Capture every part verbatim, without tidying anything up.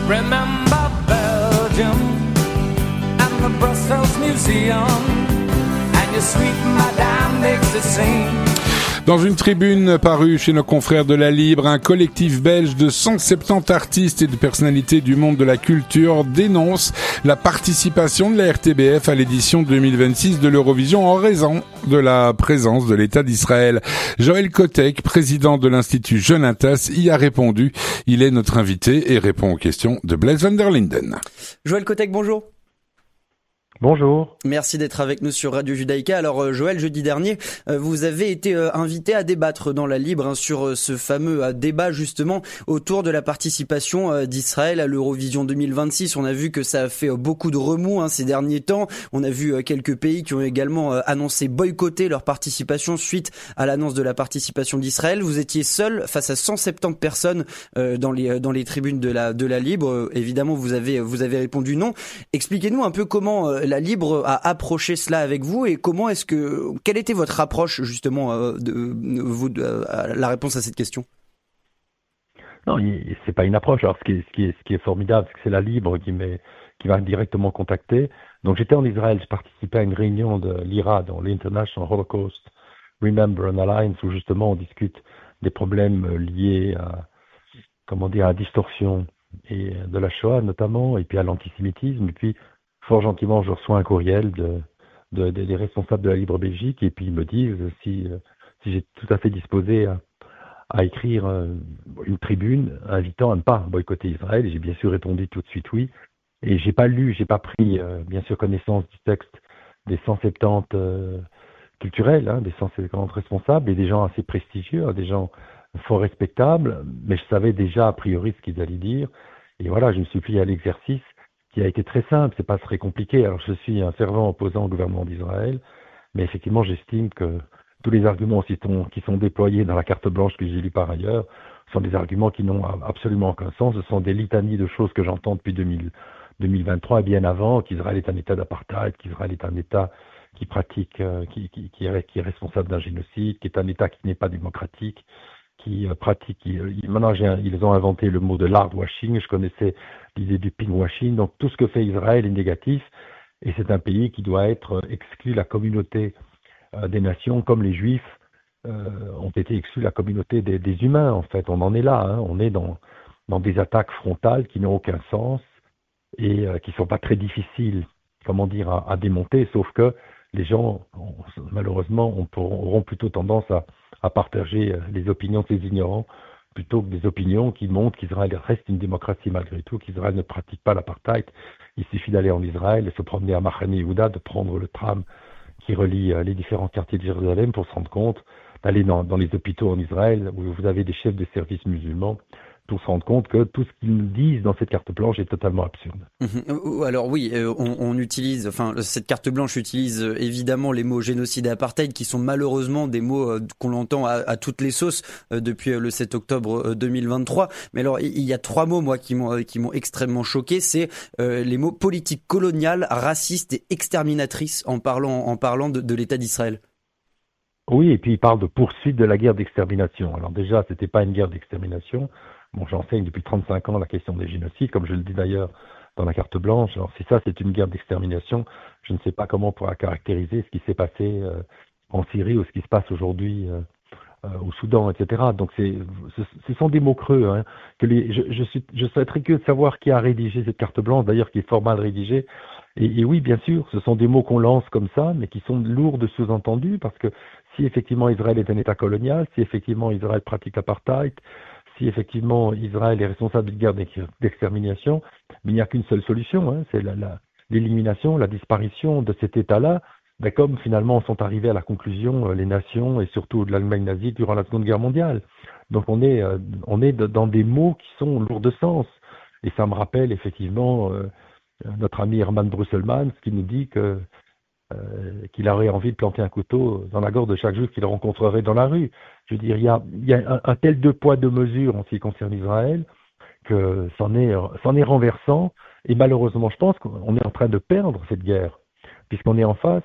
Remember Belgium and the Brussels Museum, and your sweet madame makes it sing. Dans une tribune parue chez nos confrères de La Libre, un collectif belge de cent soixante-dix artistes et de personnalités du monde de la culture dénonce la participation de la R T B F à l'édition deux mille vingt-six de l'Eurovision en raison de la présence de l'État d'Israël. Joël Kotek, président de l'Institut Jeunatas, y a répondu. Il est notre invité et répond aux questions de Blaise van der Linden. Joël Kotek, bonjour. Bonjour. Merci d'être avec nous sur Radio Judaïka. Alors euh, Joël, jeudi dernier, euh, vous avez été euh, invité à débattre dans La Libre hein, sur euh, ce fameux euh, débat justement autour de la participation euh, d'Israël à l'Eurovision deux mille vingt-six. On a vu que ça a fait euh, beaucoup de remous hein, ces derniers temps. On a vu euh, quelques pays qui ont également euh, annoncé boycotter leur participation suite à l'annonce de la participation d'Israël. Vous étiez seul face à cent soixante-dix personnes euh, dans les euh, dans les tribunes de la de la Libre. Euh, évidemment, vous avez vous avez répondu non. Expliquez-nous un peu comment euh, La Libre a approché cela avec vous et comment est-ce que quelle était votre approche justement euh, de, de vous de, à la réponse à cette question? Non, il, c'est pas une approche. Alors ce qui est, ce qui est, ce qui est formidable, c'est que c'est La Libre qui m'est, qui m'a directement contacté. Donc j'étais en Israël, je participais à une réunion de l'I R A, dans l'International Holocaust Remembrance Alliance, où justement on discute des problèmes liés à comment dire à la distorsion et de la Shoah notamment, et puis à l'antisémitisme, et puis fort gentiment, je reçois un courriel de, de, de, des responsables de La Libre Belgique et puis ils me disent si, si j'ai tout à fait disposé à, à écrire une tribune invitant à ne pas boycotter Israël. Et j'ai bien sûr répondu tout de suite oui. Et j'ai pas lu, j'ai pas pris euh, bien sûr connaissance du texte des cent soixante-dix euh, culturels, hein, des cent soixante-dix responsables et des gens assez prestigieux, hein, des gens fort respectables. Mais je savais déjà a priori ce qu'ils allaient dire. Et voilà, je me suis plié à l'exercice, qui a été très simple, c'est pas très compliqué. Alors je suis un fervent opposant au gouvernement d'Israël, mais effectivement j'estime que tous les arguments qui sont, qui sont déployés dans la carte blanche que j'ai lue par ailleurs sont des arguments qui n'ont absolument aucun sens. Ce sont des litanies de choses que j'entends depuis deux mille, deux mille vingt-trois et bien avant, qu'Israël est un État d'apartheid, qu'Israël est un État qui pratique, euh, qui, qui, qui, est, qui est responsable d'un génocide, qui est un État qui n'est pas démocratique, qui euh, pratique, qui, euh, maintenant j'ai, ils ont inventé le mot de l'hard washing, je connaissais l'idée du pink washing, donc tout ce que fait Israël est négatif, et c'est un pays qui doit être exclu de la communauté euh, des nations, comme les Juifs euh, ont été exclus de la communauté des, des humains, en fait, on en est là, hein. On est dans, dans des attaques frontales qui n'ont aucun sens, et euh, qui ne sont pas très difficiles, comment dire, à, à démonter, sauf que les gens, on, malheureusement, on pour, auront plutôt tendance à à partager les opinions de ces ignorants plutôt que des opinions qui montrent qu'Israël reste une démocratie malgré tout, qu'Israël ne pratique pas l'apartheid. Il suffit d'aller en Israël et se promener à Machane Yehuda, de prendre le tram qui relie les différents quartiers de Jérusalem pour se rendre compte, d'aller dans, dans les hôpitaux en Israël où vous avez des chefs de service musulmans, pour se rendre compte que tout ce qu'ils nous disent dans cette carte blanche est totalement absurde. Mmh. Alors oui, on, on utilise, enfin cette carte blanche utilise évidemment les mots génocide et apartheid qui sont malheureusement des mots qu'on entend à, à toutes les sauces depuis le sept octobre deux mille vingt-trois. Mais alors il y a trois mots moi qui m'ont qui m'ont extrêmement choqué, c'est euh, les mots politique coloniale, raciste et exterminatrice en parlant en parlant de, de l'État d'Israël. Oui, et puis il parle de poursuite de la guerre d'extermination. Alors déjà, c'était pas une guerre d'extermination. Bon, j'enseigne depuis trente-cinq ans la question des génocides, comme je le dis d'ailleurs dans la carte blanche. Alors si ça, c'est une guerre d'extermination, je ne sais pas comment on pourra caractériser ce qui s'est passé euh, en Syrie ou ce qui se passe aujourd'hui euh, euh, au Soudan, et cetera. Donc c'est, ce, ce sont des mots creux. Hein, que les, je, je, suis, je serais très curieux de savoir qui a rédigé cette carte blanche, d'ailleurs qui est fort mal rédigée. Et, et oui, bien sûr, ce sont des mots qu'on lance comme ça, mais qui sont lourds de sous-entendus, parce que si effectivement Israël est un État colonial, si effectivement Israël pratique l'apartheid, si effectivement Israël est responsable d'une guerre d'extermination, mais il n'y a qu'une seule solution, hein, c'est la, la, l'élimination, la disparition de cet État-là, ben comme finalement sont arrivés à la conclusion euh, les nations et surtout de l'Allemagne nazie durant la Seconde Guerre mondiale. Donc on est, euh, on est de, dans des mots qui sont lourds de sens. Et ça me rappelle effectivement euh, notre ami Hermann Brusselmans qui nous dit que Euh, qu'il aurait envie de planter un couteau dans la gorge de chaque juif qu'il rencontrerait dans la rue. Je veux dire, il y a, il y a un, un tel deux poids deux mesures en ce qui concerne Israël que c'en est, c'en est renversant. Et malheureusement, je pense qu'on est en train de perdre cette guerre, puisqu'on est en face,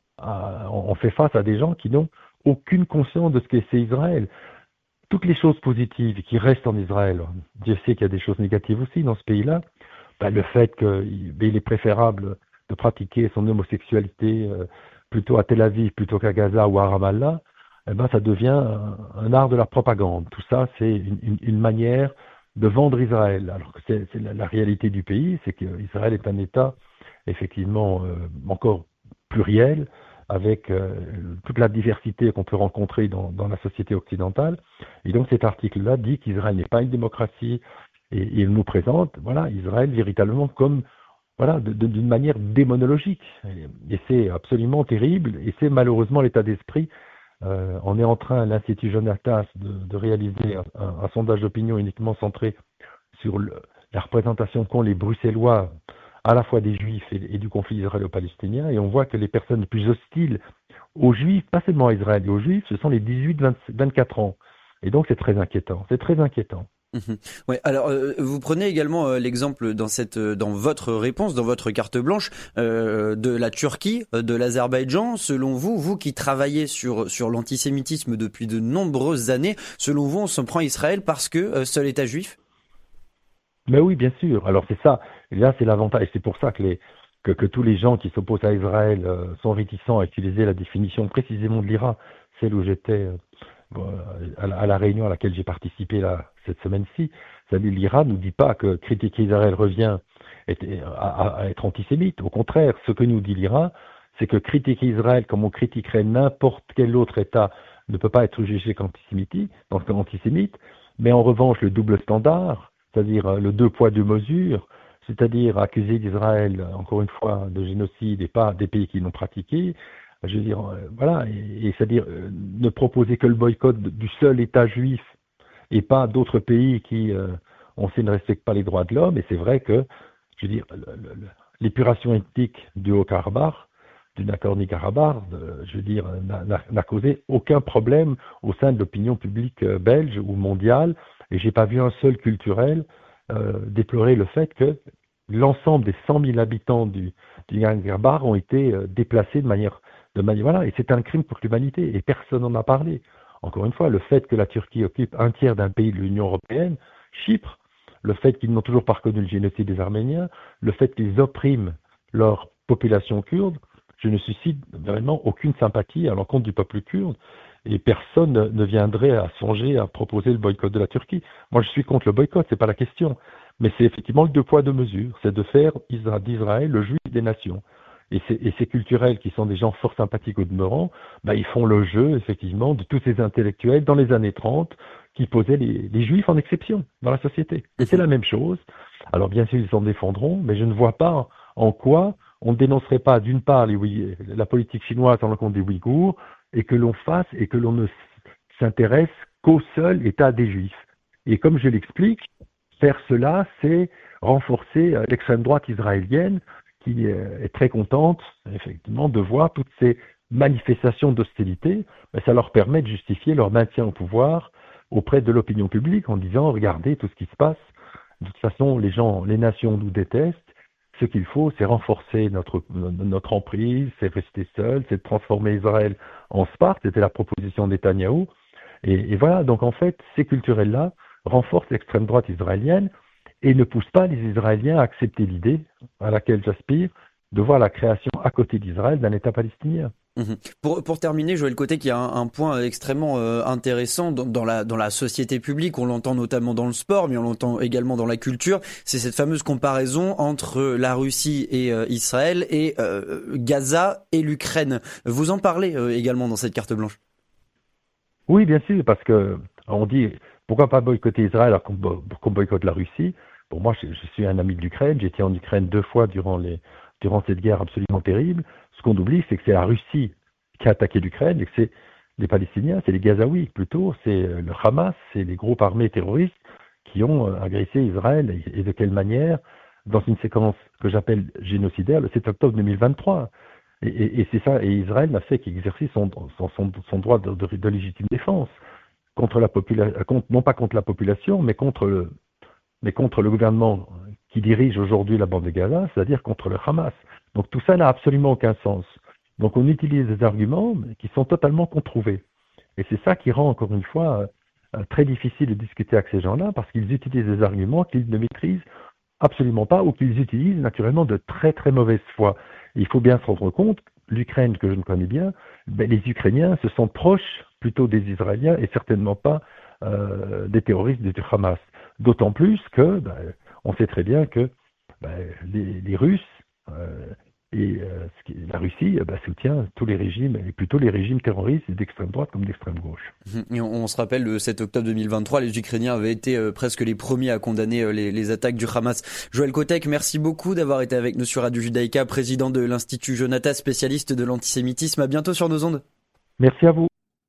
à, on fait face à des gens qui n'ont aucune conscience de ce qu'est c'est Israël. Toutes les choses positives qui restent en Israël, Dieu sait qu'il y a des choses négatives aussi dans ce pays-là, ben, le fait qu'il ben, est préférable de pratiquer son homosexualité euh, plutôt à Tel Aviv plutôt qu'à Gaza ou à Ramallah, eh ben, ça devient un, un art de la propagande. Tout ça, c'est une, une, une manière de vendre Israël. Alors que c'est, c'est la, la réalité du pays, c'est qu'Israël est un État effectivement euh, encore pluriel, avec euh, toute la diversité qu'on peut rencontrer dans, dans la société occidentale. Et donc cet article-là dit qu'Israël n'est pas une démocratie, et, et il nous présente voilà, Israël véritablement comme voilà, de, de, d'une manière démonologique. Et, et c'est absolument terrible, et c'est malheureusement l'état d'esprit. Euh, on est en train, l'Institut Jonatas, de, de réaliser un, un, un sondage d'opinion uniquement centré sur le, la représentation qu'ont les Bruxellois à la fois des Juifs et, et du conflit israélo-palestinien, et on voit que les personnes les plus hostiles aux Juifs, pas seulement à Israël et aux Juifs, ce sont les dix-huit à vingt-quatre ans. Et donc c'est très inquiétant, c'est très inquiétant. Mmh. Ouais, alors euh, vous prenez également euh, l'exemple dans cette euh, dans votre réponse, dans votre carte blanche, euh, de la Turquie, euh, de l'Azerbaïdjan. Selon vous, vous qui travaillez sur sur l'antisémitisme depuis de nombreuses années, selon vous, on s'en prend à Israël parce que euh, seul État juif? Mais oui, bien sûr. Alors c'est ça. Et là, c'est l'avantage. Et c'est pour ça que les que, que tous les gens qui s'opposent à Israël euh, sont réticents à utiliser la définition précisément de l'I R A, celle où j'étais euh, à, la, à la réunion à laquelle j'ai participé là, cette semaine-ci. C'est-à-dire l'I R A ne nous dit pas que critiquer Israël revient à, à, à être antisémite. Au contraire, ce que nous dit l'I R A, c'est que critiquer Israël comme on critiquerait n'importe quel autre État ne peut pas être jugé qu'antisémite, donc antisémite. Mais en revanche, le double standard, c'est-à-dire le deux poids deux mesures, c'est-à-dire accuser d'Israël, encore une fois, de génocide et pas des pays qui l'ont pratiqué, je veux dire, voilà, et, et c'est-à-dire euh, ne proposer que le boycott du seul État juif et pas d'autres pays qui, euh, on sait, ne respectent pas les droits de l'homme. Et c'est vrai que, je veux dire, le, le, l'épuration ethnique du Haut-Karabakh, du Nagorno-Karabakh, je veux dire, n'a, n'a causé aucun problème au sein de l'opinion publique belge ou mondiale. Et j'ai pas vu un seul culturel euh, déplorer le fait que l'ensemble des cent mille habitants du, du Nagorno-Karabakh ont été euh, déplacés de manière, de manière, voilà, et c'est un crime pour l'humanité, et personne n'en a parlé. Encore une fois, le fait que la Turquie occupe un tiers d'un pays de l'Union européenne, Chypre, le fait qu'ils n'ont toujours pas reconnu le génocide des Arméniens, le fait qu'ils oppriment leur population kurde, je ne suscite vraiment aucune sympathie à l'encontre du peuple kurde. Et personne ne viendrait à songer à proposer le boycott de la Turquie. Moi, je suis contre le boycott, c'est pas la question. Mais c'est effectivement le deux poids, deux mesures. C'est de faire d'Israël le juif des nations. Et, et ces culturels qui sont des gens fort sympathiques au demeurant, bah, ils font le jeu, effectivement, de tous ces intellectuels dans les années trente qui posaient les, les juifs en exception dans la société. Et c'est la même chose. Alors, bien sûr, ils s'en défendront, mais je ne vois pas en quoi on ne dénoncerait pas, d'une part, les, la politique chinoise en l'encontre des Ouïghours, et que l'on fasse et que l'on ne s'intéresse qu'au seul État des Juifs. Et comme je l'explique, faire cela, c'est renforcer l'extrême droite israélienne qui est très contente, effectivement, de voir toutes ces manifestations d'hostilité. Mais ça leur permet de justifier leur maintien au pouvoir auprès de l'opinion publique en disant « Regardez tout ce qui se passe. De toute façon, les gens, les nations nous détestent. Ce qu'il faut, c'est renforcer notre, notre emprise, c'est rester seul, c'est de transformer Israël en Sparte. » C'était la proposition de Netanyahou. Et, et voilà, donc en fait, ces culturels-là renforcent l'extrême droite israélienne et ne poussent pas les Israéliens à accepter l'idée à laquelle j'aspire de voir la création à côté d'Israël d'un État palestinien. Mmh. Pour, pour terminer, Joël Côté, qu'il y a un, un point extrêmement euh, intéressant dans, dans, la, dans la société publique, on l'entend notamment dans le sport, mais on l'entend également dans la culture, c'est cette fameuse comparaison entre la Russie et euh, Israël et euh, Gaza et l'Ukraine. Vous en parlez euh, également dans cette carte blanche. Oui, bien sûr, parce que on dit pourquoi pas boycotter Israël alors qu'on, qu'on boycotte la Russie. Bon, moi, je, je suis un ami de l'Ukraine, j'étais en Ukraine deux fois durant les durant cette guerre absolument terrible. Ce qu'on oublie, c'est que c'est la Russie qui a attaqué l'Ukraine et que c'est les Palestiniens, c'est les Gazaouis plutôt, c'est le Hamas, c'est les groupes armés terroristes qui ont agressé Israël et de quelle manière, dans une séquence que j'appelle génocidaire, le sept octobre deux mille vingt-trois. Et, et, et c'est ça, et Israël n'a fait qu'exercer son, son, son, son droit de, de, de légitime défense contre la population, non pas contre la population, mais contre le, mais contre le gouvernement qui dirige aujourd'hui la bande de Gaza, c'est-à-dire contre le Hamas. Donc tout ça n'a absolument aucun sens. Donc on utilise des arguments qui sont totalement controuvés. Et c'est ça qui rend, encore une fois, euh, très difficile de discuter avec ces gens-là, parce qu'ils utilisent des arguments qu'ils ne maîtrisent absolument pas, ou qu'ils utilisent naturellement de très très mauvaise foi. Et il faut bien se rendre compte, l'Ukraine que je ne connais bien, ben, les Ukrainiens se sont proches plutôt des Israéliens et certainement pas euh, des terroristes du Hamas. D'autant plus que ben, on sait très bien que ben, les, les Russes euh, et euh, ce qui, la Russie ben, soutient tous les régimes, et plutôt les régimes terroristes d'extrême droite comme d'extrême gauche. Et on, on se rappelle le sept octobre deux mille vingt-trois, les Ukrainiens avaient été euh, presque les premiers à condamner euh, les, les attaques du Hamas. Joël Kotek, merci beaucoup d'avoir été avec nous sur Radio Judaïka, président de l'Institut Jonathan, spécialiste de l'antisémitisme. À bientôt sur nos ondes. Merci à vous.